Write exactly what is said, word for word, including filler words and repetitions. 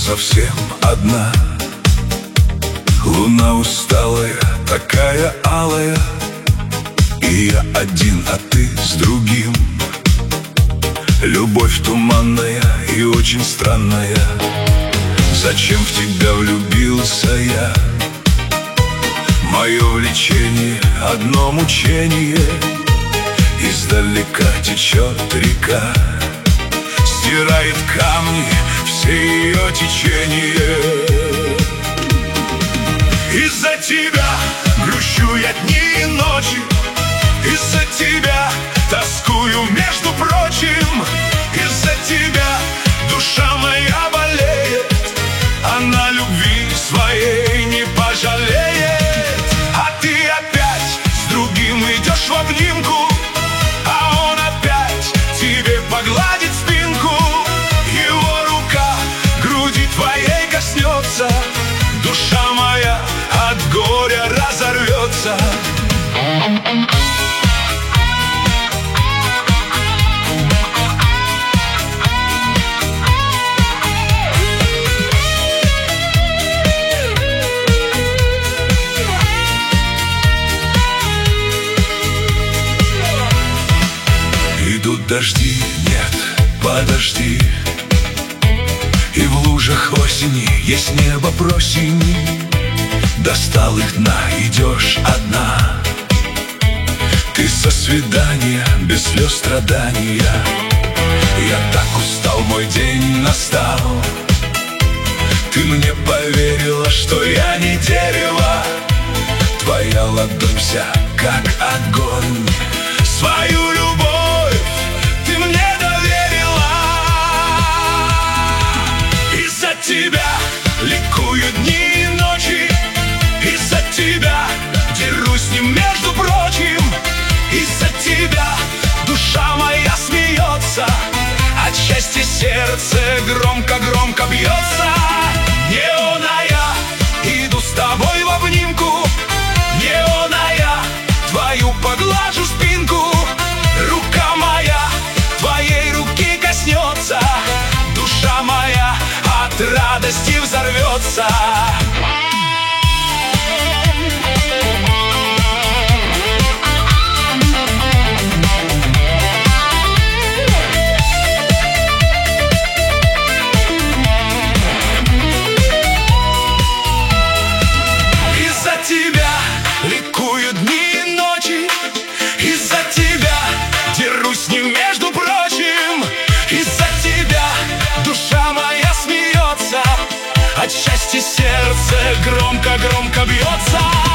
совсем одна. Луна усталая, такая алая, и я один, а ты с другим. Любовь туманная и очень странная. Зачем в тебя влюбился я? Мое влечение — одно мучение. Издалека течет река, стирает камни, все ее течение. Из-за тебя грущу я дни и ночи, из-за тебя тоскую, между прочим. Из-за тебя душа моя болеет, она любви своей не пожалеет. А ты опять с другим идешь в обнимку, а он опять тебе погладит спинку. Его рука груди твоей коснется, душа моя от горя разорвется. Идут дожди, нет, подожди. И в лужах осени есть небо просень. Достал их дна, идешь одна. Ты со свидания, без слез страдания. Я так устал, мой день настал. Ты мне поверила, что я не дерево. Твоя ладонь вся как огонь. Свою любовь ты мне доверила. Из-за тебя ликуют дни и ночи, из-за тебя дерусь с ним, между прочим. Из-за тебя душа моя смеется, от счастья сердце громко-громко бьется. Не он, а я иду с тобой в обнимку. Не он, а я твою поглажу спинку. Рука моя твоей руки коснется, душа моя от радости взорвется. Из-за тебя ликуют дни и ночи, из-за тебя дерусь с ним, между прочим. Из-за тебя душа моя смеется, от счастья сердце громко-громко бьется.